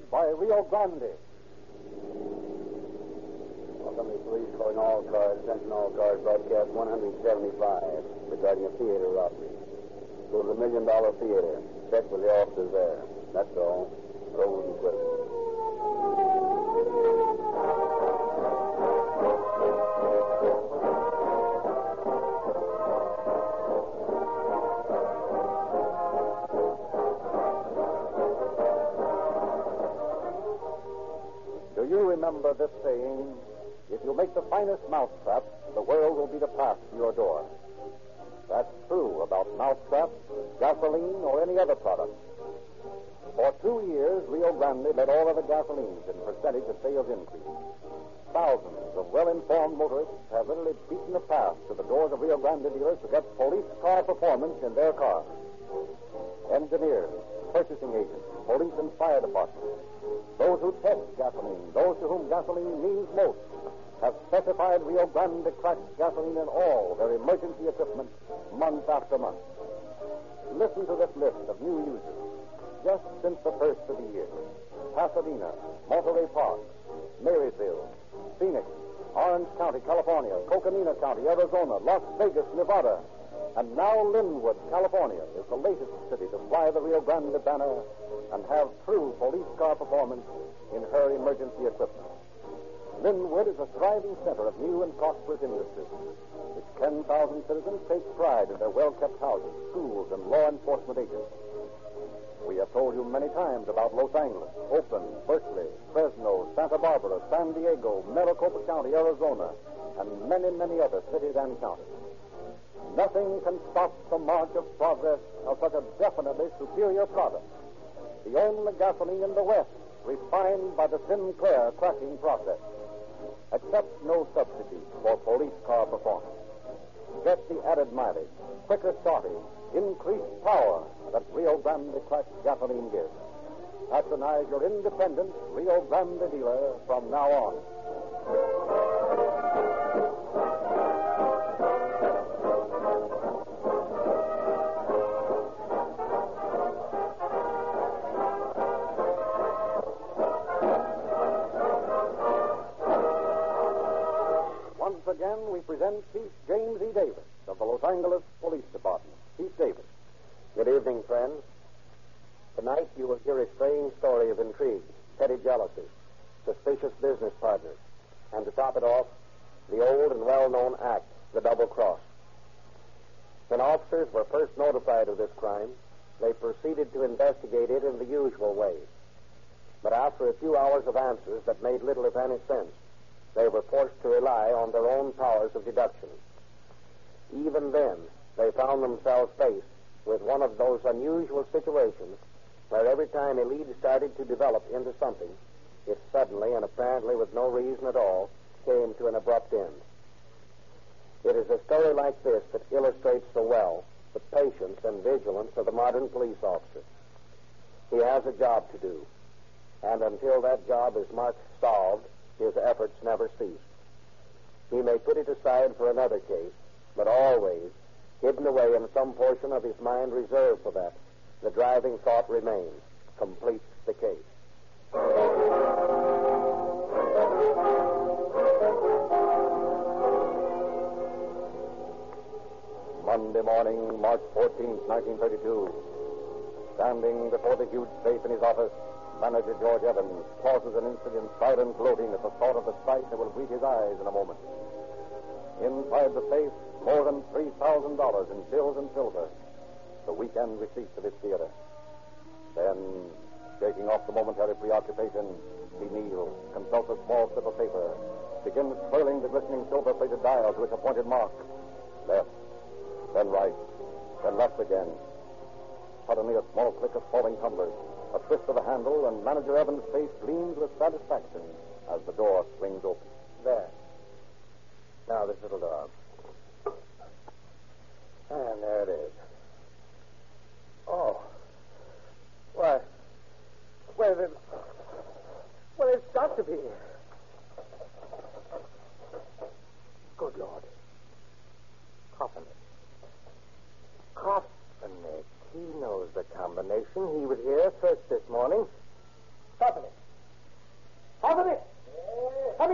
by Rio Grande. Montgomery Police calling all cars. Attention all cars. Broadcast 175 regarding a theater robbery. Go to the $1 Million Theater. Check with the officers there. That's all. Roll and quit. Do you remember this saying, if you make the finest mousetrap, the world will be the path to your door? That's true about mousetraps, gasoline, or any other product. For 2 years, Rio Grande led all other gasolines in percentage of sales increase. Thousands of well-informed motorists have literally beaten a path to the doors of Rio Grande dealers to get police car performance in their cars. Engineers, purchasing agents, police and fire departments, those who test gasoline, those to whom gasoline means most, have specified Rio Grande cracked gasoline in all their emergency equipment month after month. Listen to this list of new users just since the first of the year. Pasadena, Monterey Park, Marysville, Phoenix, Orange County, California, Coconina County, Arizona, Las Vegas, Nevada, and now Linwood, California, is the latest city to fly the Rio Grande banner and have true police car performance in her emergency equipment. Linwood is a thriving center of new and prosperous industries. Its 10,000 citizens take pride in their well-kept houses, schools, and law enforcement agencies. We have told you many times about Los Angeles, Oakland, Berkeley, Fresno, Santa Barbara, San Diego, Maricopa County, Arizona, and many, many other cities and counties. Nothing can stop the march of progress of such a definitely superior product. The only gasoline in the West refined by the Sinclair cracking process. Accept no substitute for police car performance. Get the added mileage, quicker starting, increased power that Rio Grande cracked gasoline gives. Patronize your independent Rio Grande dealer from now on. Once again, we present Chief James E. Davis of the Los Angeles Police Department. Chief Davis. Good evening, friends. Tonight you will hear a strange story of intrigue, petty jealousy, suspicious business partners, and to top it off, the old and well-known act, the double cross. When officers were first notified of this crime, they proceeded to investigate it in the usual way. But after a few hours of answers that made little, if any, sense, they were forced to rely on their own powers of deduction. Even then, they found themselves faced with one of those unusual situations where every time a lead started to develop into something, it suddenly, and apparently with no reason at all, came to an abrupt end. It is a story like this that illustrates so well the patience and vigilance of the modern police officer. He has a job to do, and until that job is marked solved, his efforts never cease. He may put it aside for another case, but always, hidden away in some portion of his mind reserved for that, the driving thought remains: complete the case. Monday morning, March 14th, 1932. Standing before the huge safe in his office, Manager George Evans pauses an instant in silent gloating at the thought of the sight that will greet his eyes in a moment. Inside the safe, more than $3,000 in bills and silver, the weekend receipts of his theater. Then, shaking off the momentary preoccupation, he kneels, consults a small slip of paper, begins twirling the glistening silver-plated dial to its appointed mark. Left, then right, then left again. Suddenly, a small click of falling tumblers, a twist of the handle, and Manager Evans' face gleams with satisfaction as the door swings open. There. Now, this little dog. And there it is. Oh. Why? Well, it's got to be. Good Lord. Coffin. He knows the combination. He was here first this morning. Coffin.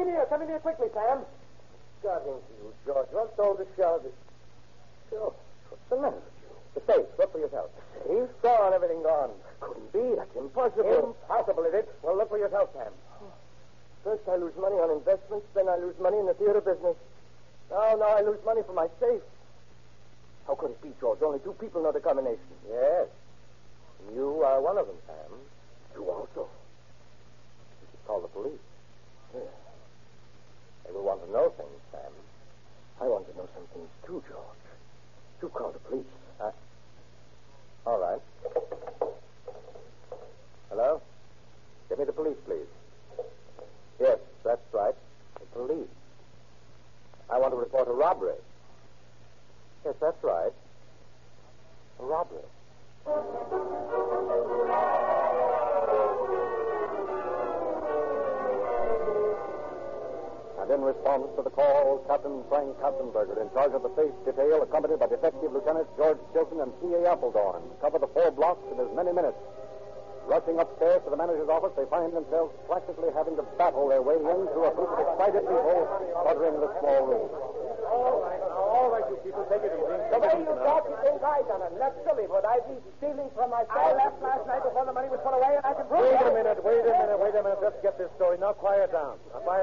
in here. Come in here quickly, Sam. Got into you, George. What's all the show? George, what's the matter with you? The safe. Look for yourself. Safe? Gone. Everything gone. Couldn't be. That's impossible. Impossible, is it? Well, look for yourself, Sam. First I lose money on investments, then I lose money in the theater business. Now I lose money for my safe. How could it be, George? Only 2 people know the combination. Yes. You are one of them, Sam. You also. You should call the police. Yes. They will want to know things, Sam. I want to know some things, too, George. You call the police. All right. Hello? Give me the police, please. Yes, that's right. The police. I want to report a robbery. Yes, that's right. A robbery. And in response to the call, Captain Frank Katzenberger, in charge of the safe detail, accompanied by Detective Lieutenant George Chilton and C.A. Appledorn, cover the 4 blocks in as many minutes. Rushing upstairs to the manager's office, they find themselves practically having to battle their way in through a group of excited people cluttering the small room. All right, you people, take it easy. The way you talk, you think I done it. That's silly. Would I be stealing from myself? I left last night before the money was put away, and I can prove Wait it. a minute. Let's get this story. Now, quiet down.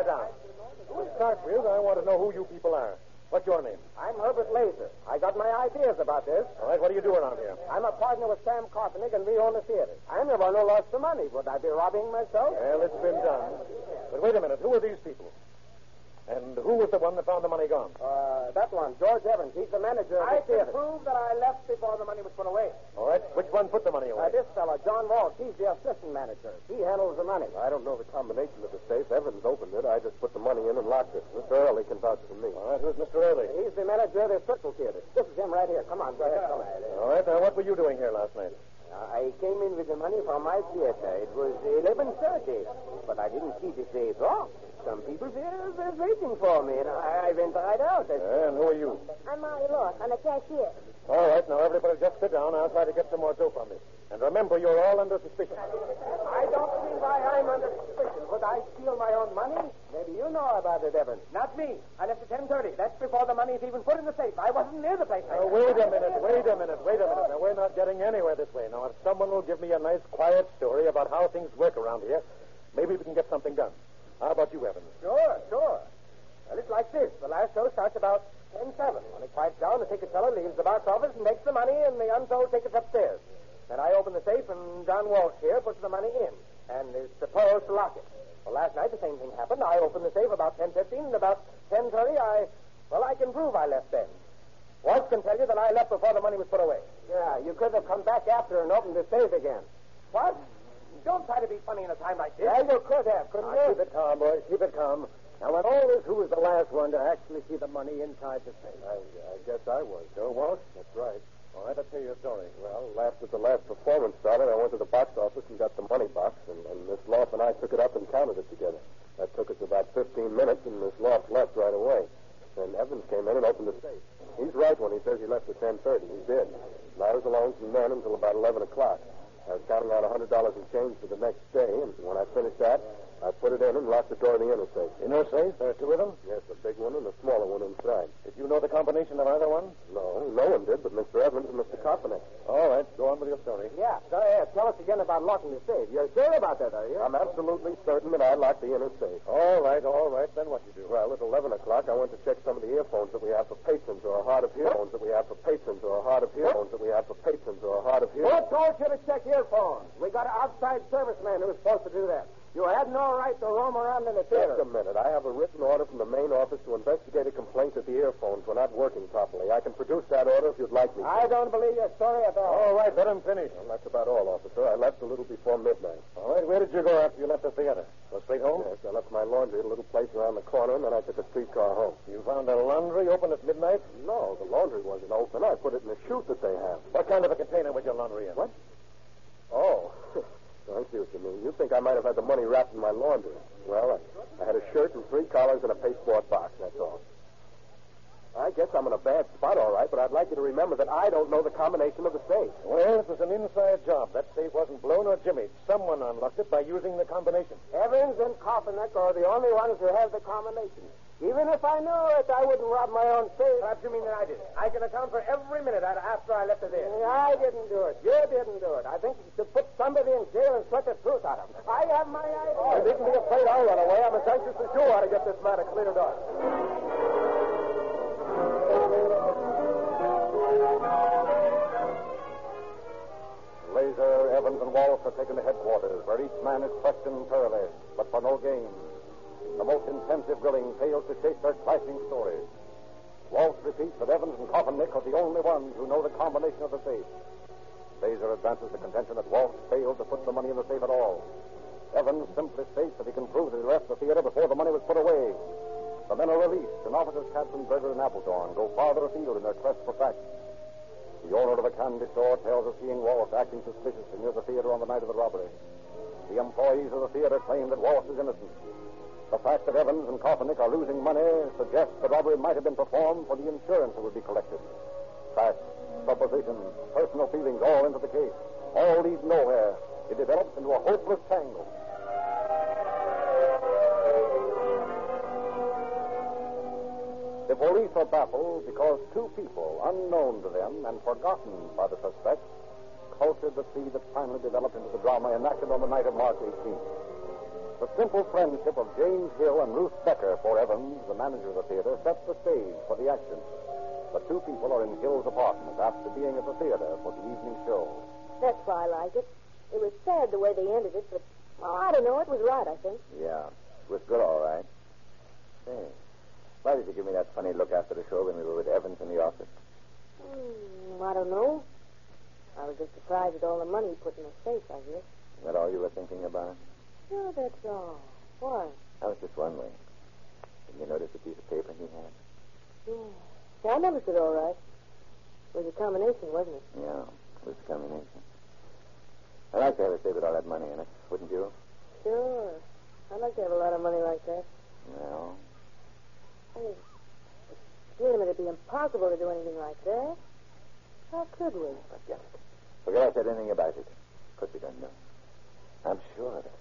To start with, I want to know who you people are. What's your name? I'm Herbert Laser. I got my ideas about this. All right, what do you do around here? I'm a partner with Sam Koffenick, and we own the theater. I'm the one who lost the money. Would I be robbing myself? Well, it's been done. But wait a minute. Who are these people? And who was the one that found the money gone? That one, George Evans. He's the manager of I the can theater. prove that I left before the money was put away. All right, which one put the money away? This fellow, John Walsh, he's the assistant manager. He handles the money. I don't know the combination of the safe. Evans opened it. I just put the money in and locked it. Mr. Early can vouch for me. All right, who's Mr. Early? He's the manager of the Circle Theater. This is him right here. Come on, go ahead. Come on. All right, now what were you doing here last night? I came in with the money from my theater. It was 11:30, but I didn't see the safe locked. Some people there were waiting for me, and I went right out. And who are you? I'm Molly Lord. I'm a cashier. All right, now everybody just sit down. I'll try to get some more dope on this. And remember, you're all under suspicion. I don't see why I'm under suspicion. Would I steal my own money? Maybe you know about it, Evans. Not me. I left at 10:30. That's before the money is even put in the safe. I wasn't near the place. Now, wait a minute. Now, we're not getting anywhere this way. Now, if someone will give me a nice, quiet story about how things work around here, maybe we can get something done. How about you, Evans? Sure. Well, it's like this. The last show starts about 10:07. When it quiets down, the ticket seller leaves the box office and takes the money and the unsold tickets upstairs. Then I open the safe, and John Walsh here puts the money in and is supposed to lock it. Well, last night the same thing happened. I opened the safe about 10:15, and about 10:30 I can prove I left then. Walsh can tell you that I left before the money was put away. Yeah, you could have come back after and opened the safe again. What? Don't try to be funny in a time like this. Yeah, you could have, couldn't you? Keep it calm, boys. Keep it calm. Now, when all this, who was the last one to actually see the money inside the safe? I guess I was. Joe Walsh? That's right. All right, let's hear your story. Well, after the last performance started, I went to the box office and got the money box, and Miss Loft and I took it up and counted it together. That took us about 15 minutes, and Miss Loft left right away. Then Evans came in and opened the safe. He's right when he says he left at 10:30. He did. And I was alone from then until about 11 o'clock. I was counting out $100 in change for the next day, and when I finished that, I put it in and locked the door of the inner safe. Inner safe? There are 2 of them? Yes, a big one and a smaller one inside. Did you know the combination of either one? No one did but Mr. Evans and Mr. Koffenick. All right, go on with your story. Yeah, go ahead. Tell us again about locking the safe. You're sure about that, are you? I'm absolutely certain that I locked the inner safe. All right. Then what you do? Well, at 11 o'clock, I went to check some of the earphones that we have for patrons or a hard of earphones that we have for patrons or a hard of earphones that we have for patrons or a hard of Who earphones. told you to check earphones? We got an outside serviceman who was supposed to do that. You had no right to roam around in the theater. Just a minute. I have a written order from the main office to investigate a complaint that the earphones were not working properly. I can produce that order if you'd like me to. I don't believe your story at all. All right, let him finish. Well, that's about all, officer. I left a little before midnight. All right, where did you go after you left the theater? Go straight home? Yes, I left my laundry at a little place around the corner, and then I took a streetcar home. You found a laundry open at midnight? No, the laundry wasn't open. I put it in a chute that they have. What kind of a container was your laundry in? What? Oh, I see what you mean. You think I might have had the money wrapped in my laundry. Well, I had a shirt and 3 collars and a pasteboard box, that's all. I guess I'm in a bad spot, all right, but I'd like you to remember that I don't know the combination of the safe. Well, it was an inside job. That safe wasn't blown or jimmied. Someone unlocked it by using the combination. Evans and Koffenek are the only ones who have the combination. Even if I know it, I wouldn't rob my own safe. Perhaps you mean that I did. I can account for every minute after I left it there. I didn't do it. You didn't do it. I think you should put somebody in jail and sweat the truth out of them. I have my idea. You needn't be afraid I'll run away. I'm as anxious as you are to get this matter cleared up. Laser, Evans, and Walsh are taken to headquarters, where each man is questioned thoroughly, but for no gain. The most intensive grilling fails to shape their clashing stories. Walsh repeats that Evans and Koffenek are the only ones who know the combination of the safe. Laser advances the contention that Walsh failed to put the money in the safe at all. Evans simply states that he can prove that he left the theater before the money was put away. The men are released, and officers Katzenberger and Appledorn go farther afield in their quest for facts. The owner of a candy store tells of seeing Walsh acting suspiciously near the theater on the night of the robbery. The employees of the theater claim that Walsh is innocent. The fact that Evans and Koffenek are losing money suggests the robbery might have been performed for the insurance that would be collected. Facts, suppositions, personal feelings all into the case. All lead nowhere. It develops into a hopeless tangle. The police are baffled because two people, unknown to them and forgotten by the suspects, cultured the seed that finally developed into the drama enacted on the night of March 18th. The simple friendship of James Hill and Ruth Becker for Evans, the manager of the theater, sets the stage for the action. The two people are in Hill's apartment after being at the theater for the evening show. That's why I like it. It was sad the way they ended it, but, I don't know. It was right, I think. Yeah, it was good, all right. Say, why did you give me that funny look after the show when we were with Evans in the office? I don't know. I was just surprised at all the money he put in the safe, I guess. Is that all you were thinking about? No, that's all. Why? I was just wondering. Did you notice the piece of paper he had? Yeah, I noticed it all right. It was a combination, wasn't it? Yeah, it was a combination. I'd like to have a safe with all that money in it, wouldn't you? Sure. I'd like to have a lot of money like that. Well? Hey, wait a minute. It'd be impossible to do anything like that. How could we? Forget it. Forget I said anything about it. Of course we don't know. I'm sure of it.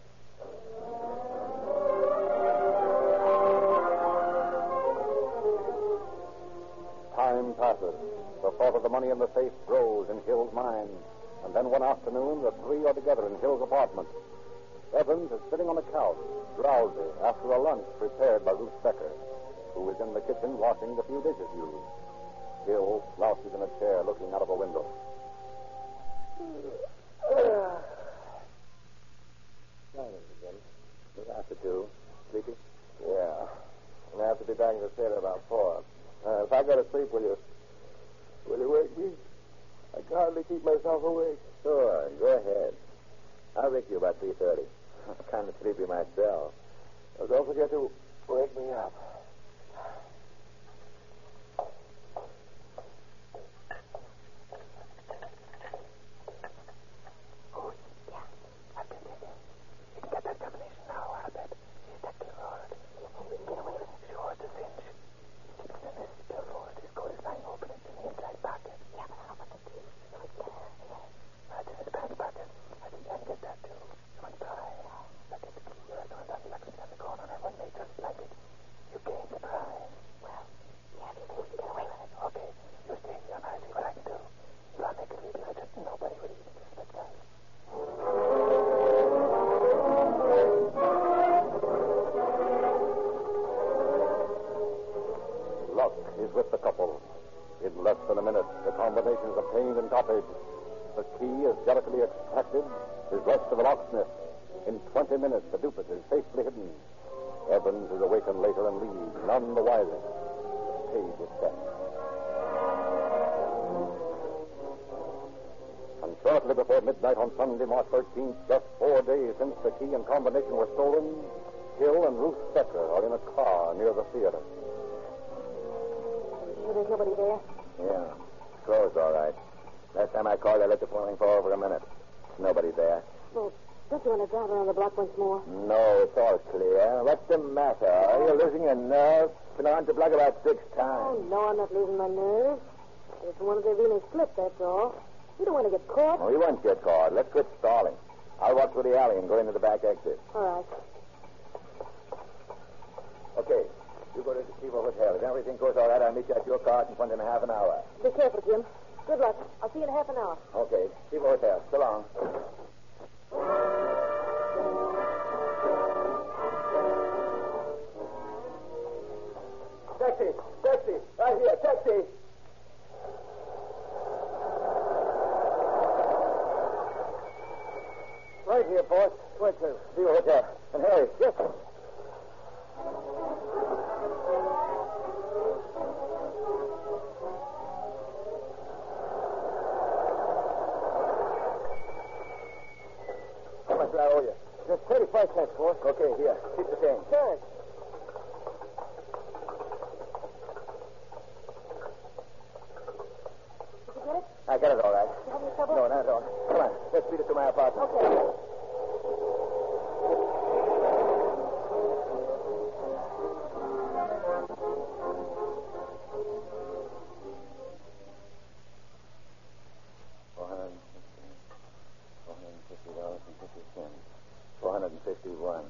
Time passes. The thought of the money in the safe grows in Hill's mind. And then one afternoon, the three are together in Hill's apartment. Evans is sitting on a couch, drowsy, after a lunch prepared by Ruth Becker, who is in the kitchen washing the few dishes used. Hill slouches in a chair looking out of a window. After 2. Sleepy? Yeah. I'm going to have to be back in the theater about 4. If I go to sleep, will you wake me? I can hardly keep myself awake. Sure, go ahead. I'll wake you about 3:30. I'm kind of sleepy myself. Well, don't forget to wake me up. Luck is with the couple. In less than a minute, the combination is obtained and copied. The key is delicately extracted, reversed to the locksmith. In 20 minutes, the duplicate is safely hidden. Evans is awakened later and leaves, none the wiser. The stage is set. And shortly before midnight on Sunday, March 13th, just 4 days since the key and combination were stolen, Hill and Ruth Becker are in a car near the theater. Sure there's nobody there? Yeah. Closed, all right. Last time I called, I let the phone ring for over a minute. Nobody there. Well, don't you want to drive around the block once more? No, it's all clear. What's the matter? Are you losing your nerve? been around the block about 6 times. Oh, no, I'm not losing my nerve. I just wanted to really slip, that's all. You don't want to get caught. Well, we won't get caught. Let's quit stalling. I'll walk through the alley and go into the back exit. All right. Okay. You go to the Stevo Hotel. If everything goes all right, I'll meet you at your car in front in a half an hour. Be careful, Jim. Good luck. I'll see you in half an hour. Okay. Stevo Hotel. So long. Taxi! Taxi! Right here, taxi! Right here, boss. Where to? Stevo Hotel. And hurry. Yes, sir. How much do I owe you? Just 35 cents, boss. Okay, here. Keep the change. Thanks. Did you get it? I got it all right. You have any trouble? No, not at all. Come on. Let's beat it to my apartment. Okay. $451.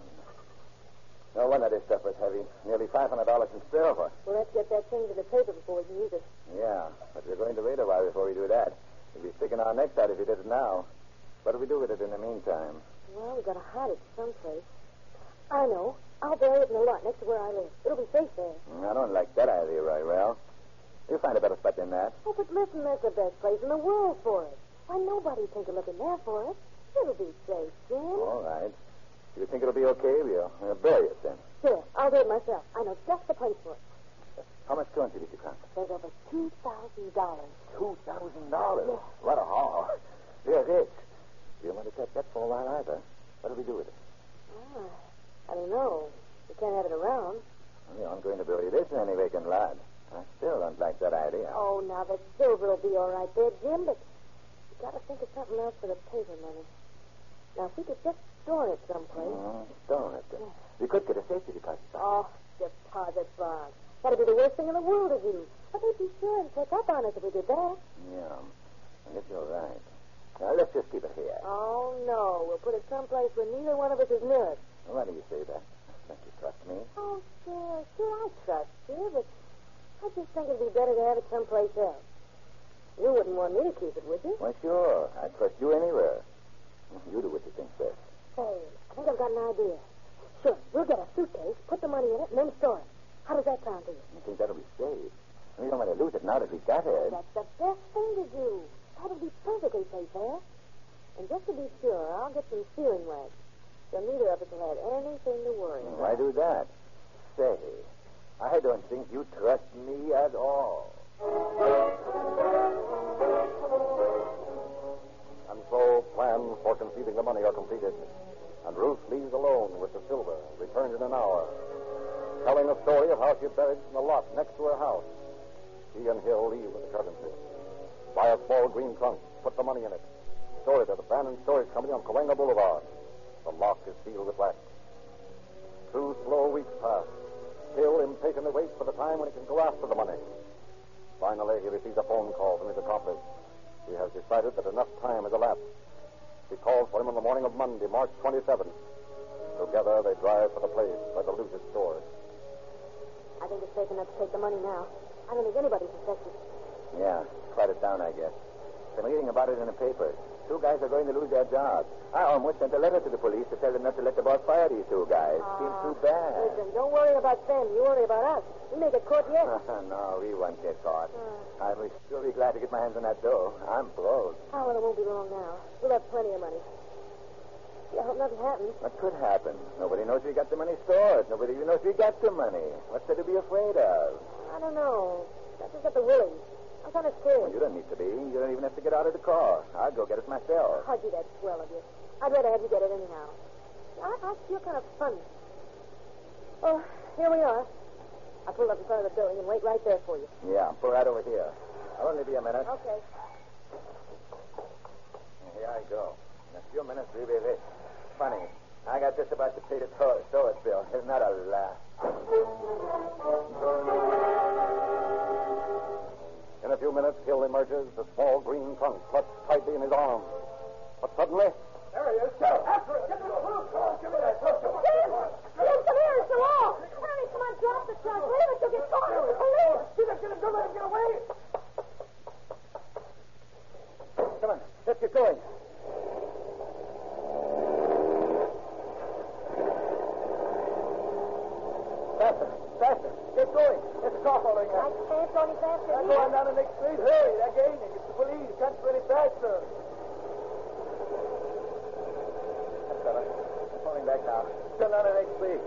No wonder this stuff was heavy. Nearly $500 in silver. Well, let's get that thing to the paper before we can use it. Yeah, but we're going to wait a while before we do that. We'll be sticking our necks out if we did it now. What do we do with it in the meantime? Well, we've got to hide it someplace. I know. I'll bury it in the lot next to where I live. It'll be safe there. I don't like that idea right well. You'll find a better spot than that. Oh, but listen, that's the best place in the world for it. Why, nobody'd think of looking there for it. It'll be safe, Jim. All right. You think it'll be okay? We'll bury it then. Here, I'll do it myself. I know just the place for it. How much currency did you count? There's over $2,000. $2,000? Yeah. What a haul. We're rich. We don't want to touch that for a while either. What'll we do with it? Ah, I don't know. We can't have it around. Well, I'm going to bury this in any vacant lot. I still don't like that idea. Oh, now the silver will be all right there, Jim, but you got to think of something else for the paper money. Now, if we could just store it someplace. Store it. Yeah. We could get a safety deposit box. Oh, deposit box. That'd be the worst thing in the world to do. But they'd be sure and check up on us if we did that. Yeah. I guess you're right. Now, let's just keep it here. Oh, no. We'll put it someplace where neither one of us is near it. Why do you say that? Don't you trust me? Oh, sure. Sure, I trust you, but I just think it'd be better to have it someplace else. You wouldn't want me to keep it, would you? Why, sure. I'd trust you anywhere. You do what you think best. Say, I think I've got an idea. Sure, we'll get a suitcase, put the money in it, and then store it. How does that sound to you? You think that'll be safe? We don't want to lose it now that we got it. That's the best thing to do. That'll be perfectly safe there. And just to be sure, I'll get some sealing wax. So neither of us will have anything to worry about. Why do that? Say, I don't think you trust me at all. And so plans for concealing the money are completed. And Ruth leaves alone with the silver, returns in an hour, telling a story of how she buried it in the lot next to her house. She and Hill leave with the currency. Buy a small green trunk, put the money in it, store it at the Brandon Storage Company on Cahuenga Boulevard. The lock is sealed with wax. 2 slow weeks pass. Hill impatiently waits for the time when he can go after the money. Finally, he receives a phone call from his accomplice. He has decided that enough time has elapsed. He calls for him on the morning of Monday, March 27th. Together, they drive for the place where the loot is stored. I think it's safe enough to take the money now. I don't think anybody suspects it. Yeah, quiet it down, I guess. Been reading about it in the papers. 2 guys are going to lose their jobs. I almost sent a letter to the police to tell them not to let the boss fire these 2 guys. Seems too bad. Listen, don't worry about them. You worry about us. We may get caught yet. No, we won't get caught. I was sure be glad to get my hands on that dough. I'm broke. Oh, well, it won't be long now. We'll have plenty of money. I hope nothing happens. What could happen? Nobody knows we got the money stored. Nobody even knows we got the money. What's there to be afraid of? I don't know. That's just got the willies. I'm kind of scared. Well, you don't need to be. You don't even have to get out of the car. I'll go get it myself. How'd you that swell of you? I'd rather have you get it anyhow. I feel kind of funny. Oh, here we are. I'll pull up in front of the building and wait right there for you. Yeah, pull right over here. I'll only be a minute. Okay. Here I go. In a few minutes, we'll be rich. Funny. I got just about to pay the storage bill. Isn't that a laugh? Faster. Faster. Get going. There's a car following I us. can't go any faster. Go on down the next street. Hurry. They're gaining. It's the police. Can't go any faster. That's better. I'm falling back now. Turn down the next street.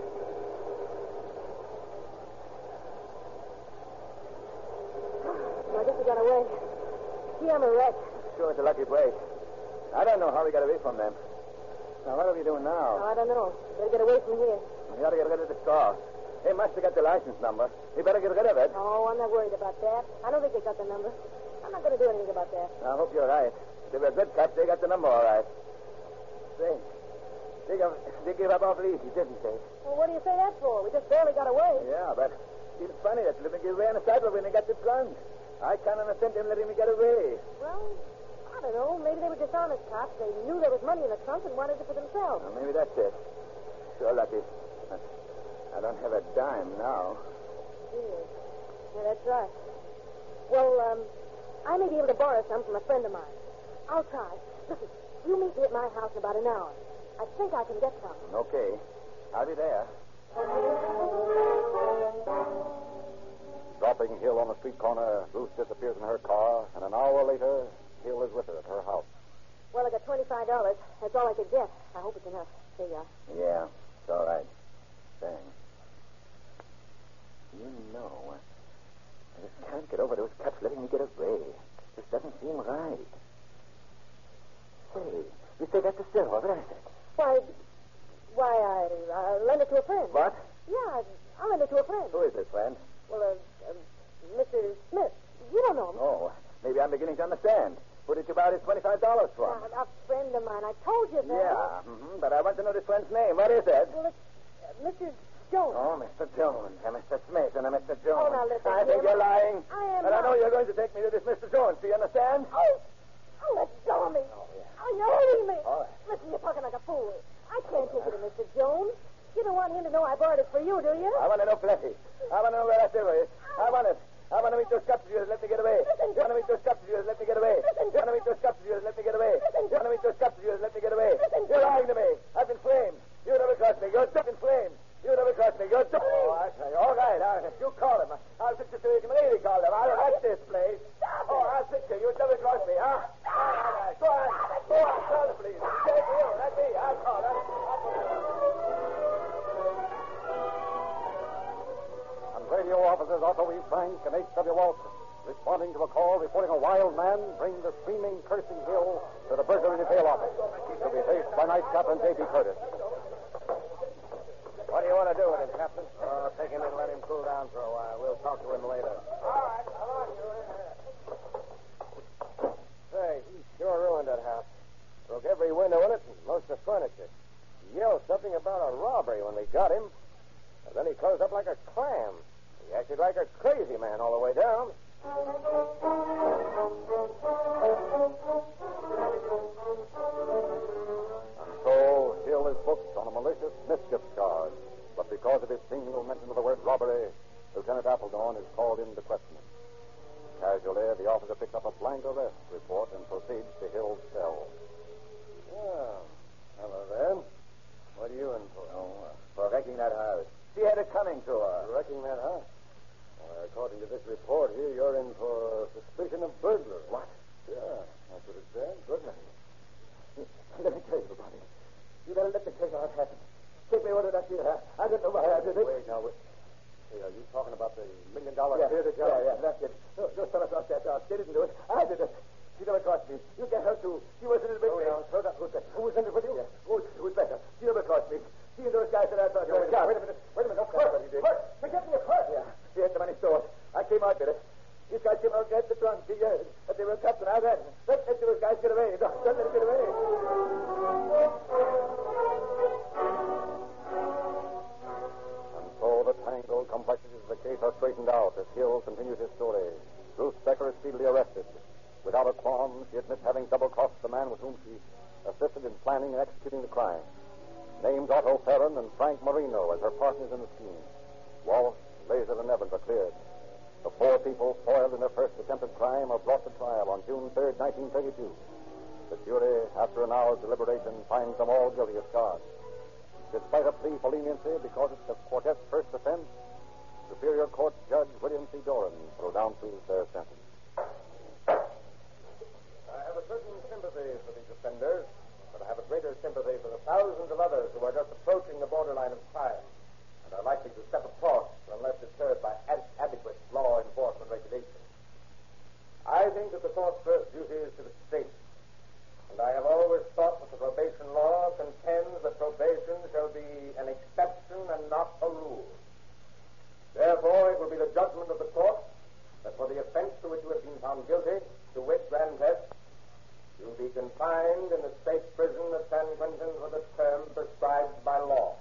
I guess we got away. Gee, I'm a wreck. Sure, it's a lucky break. I don't know how we got away from them. Now, what are we doing now? Oh, I don't know. Better get away from here. We ought to get rid of this car. They must have got the license number. We better get rid of it. Oh, I'm not worried about that. I don't think they got the number. I'm not going to do anything about that. I hope you're right. They were good cops. They got the number all right. Say, they gave up awfully easy, didn't they? Well, what do you say that for? We just barely got away. Yeah, but it's funny that let me get away on the sidewalk when they got the drunk. I can't understand them letting me get away. Well, I don't know. Maybe they were dishonest cops. They knew there was money in the trunk and wanted it for themselves. Well, maybe that's it. Sure lucky. I don't have a dime now. Yes. Yeah, that's right. Well, I may be able to borrow some from a friend of mine. I'll try. Listen, you meet me at my house in about an hour. I think I can get some. Okay. I'll be there. Dropping Hill on the street corner, Ruth disappears in her car, and an hour later, Hill is with her at her house. Well, I got $25. That's all I could get. I hope it's enough. Here you are. Yeah, it's all right. Thanks. You know, I just can't get over those cops letting me get away. This doesn't seem right. Say, you say that's a silver. What is it? Why, I lent it to a friend. What? Yeah, I lent it to a friend. Who is this friend? Well, Mr. Smith. You don't know him. Oh, maybe I'm beginning to understand. Who did you borrow this $25 from? A friend of mine. I told you that. Yeah, but I want to know this friend's name. What is it? Well, it's Mr. Jones. Oh, Mr. Jones. Mr. Smith and Mr. Jones. Oh, now listen, I think Jim. you're lying. I am But I know not. you're going to take me to this Mr. Jones. Do you understand? Oh, let go of me. Oh, yeah. Oh, you're hurting me. All right. Listen, you're talking like a fool. I can't take you to Mr. Jones. You don't want him to know I borrowed it for you, do you? I want to know plenty. I want to know where that silver is. I want it. I want to meet those cops of yours. Let me get away. Listen, You want to meet those cops of yours? Let me get away. Listen, You want to meet those cops of yours? Let me get away. Listen, You want to meet those cops of yours? Let me get away. Listen, You're lying to me. I've been framed. You never crossed me. You're stuck in flames. You never crossed me. You're stuck. Oh, I tell you. All right. You call him. I'll fix it so you can really call him. I'll wreck this place. Oh, I'll fix you. You never crossed me, huh? All right. Go on. Go on. Call the police. Take you. Let me. I'll call them. And radio officers Otto E. Frank and H.W. Walton, responding to a call reporting a wild man, bring the screaming, cursing Hill to the burglary detail office. To be faced by Night Captain J.B. Curtis. What do you want to do with him, Captain? Take him in and let him cool down for a while. We'll talk to him later. All right. Come on, you. Say, he sure ruined that house. Broke every window in it and most of the furniture. He yelled something about a robbery when we got him. And then he closed up like a clam. He acted like a crazy man all the way down. And so Hill is booked on a malicious mischief charge. But because of his single mention of the word robbery, Lieutenant Appledorn is called into questioning. Casually, the officer picks up a blank arrest report and proceeds to Hill's cell. Oh, hello there. What are you in for? For wrecking that house. She had it coming to her. Wrecking that house? Well, according to this report here, you're in for suspicion of burglary. What? Yeah, that's what it says. Burglary. Let me tell you about it. You better let me tell you how it happened. Take me over to that theater. I don't know why I did it. Wait, now, wait. Hey, are you talking about the $1 million theater job? Yeah, that's it. Those fellas out there, they didn't do it. I did it. She never crossed me. You get her, too. She was in it with me. Slow down. Who's that? Who was in it with you? Yeah. Who's better? She never crossed me. She and those guys that I thought you were. Wait a minute. Don't cross me, Dick. Forget me a purse. Yeah. She had the money stored. I came out with it. These guys came out and got the trunk. But they were cops and I ran. Let's let those guys get away. Don't let them get away. And so the tangled complexities of the case are straightened out as Hill continues his story. Ruth Becker is speedily arrested. Without a qualm, she admits having double-crossed the man with whom she assisted in planning and executing the crime. Names Otto Ferron and Frank Marino as her partners in the scheme. Walsh, Laser, and Evans are cleared. The four people foiled in their first attempted crime are brought to trial on June 3rd, 1932. The jury, after an hour's deliberation, finds them all guilty of charge. Despite a plea for leniency because it's the quartet's first offense, Superior Court Judge William C. Doran pronounces their sentence. I have a certain sympathy for these offenders, but I have a greater sympathy for the thousands of others who are just approaching the borderline of crime and are likely to step across unless deterred by adequate law enforcement regulations. I think that the court's first duty is to the state, and I have always thought that the probation law contends that probation shall be an exception and not a rule. Therefore, it will be the judgment of the court that for the offense to which you have been found guilty, to wit, grand theft, you will be confined in the state prison at San Quentin for the term prescribed by law.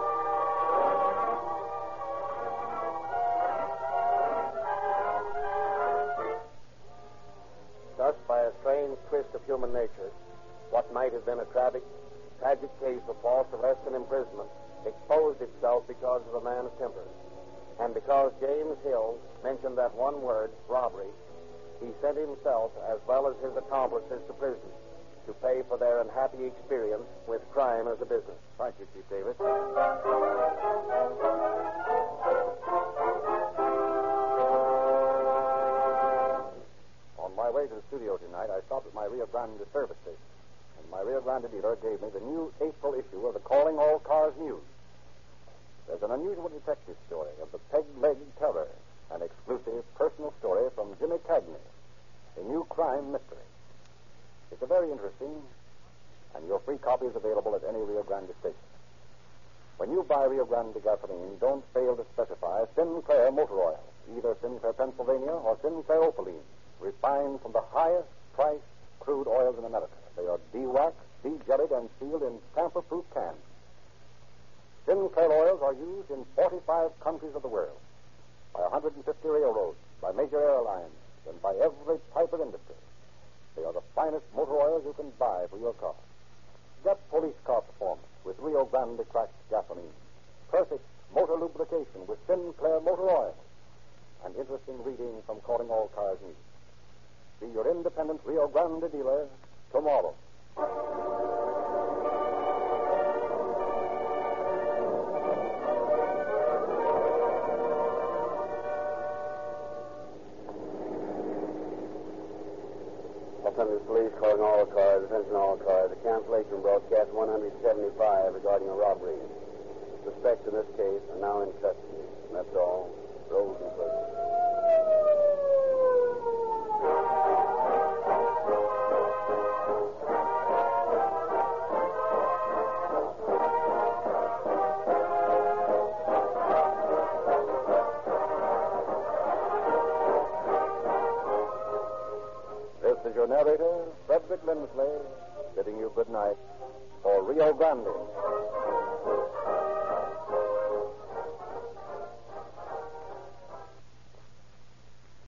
Thus, by a strange twist of human nature, what might have been a tragic case of false arrest and imprisonment exposed itself because of a man's temper. And because James Hill mentioned that one word, robbery, he sent himself, as well as his accomplices, to prison to pay for their unhappy experience with crime as a business. Thank you, Chief Davis. On my way to the studio tonight, I stopped at my Rio Grande service station, and my Rio Grande dealer gave me the new April issue of the Calling All Cars News. There's an unusual detective story of the Peg-Leg Terror, an exclusive personal story from Jimmy Cagney, a new crime mystery. It's a very interesting, and your free copy is available at any Rio Grande station. When you buy Rio Grande gasoline, don't fail to specify Sinclair motor oil, either Sinclair Pennsylvania or Sinclair Opaline, refined from the highest priced crude oils in America. They are de-waxed, de-jellied, and sealed in tamper-proof cans. Sinclair oils are used in 45 countries of the world, by 150 railroads, by major airlines, and by every type of industry. They are the finest motor oils you can buy for your car. Get police car performance with Rio Grande cracked gasoline. Perfect motor lubrication with Sinclair motor oil. And interesting reading from Calling All Cars News. See your independent Rio Grande dealer tomorrow. Los Angeles Police calling all cars, attention all cars. A cancellation broadcast 175 regarding a robbery. Suspects in this case are now in custody. And that's all. Rose and Clerk. This is your narrator, Frederick Lindsley, bidding you good night for Rio Grande.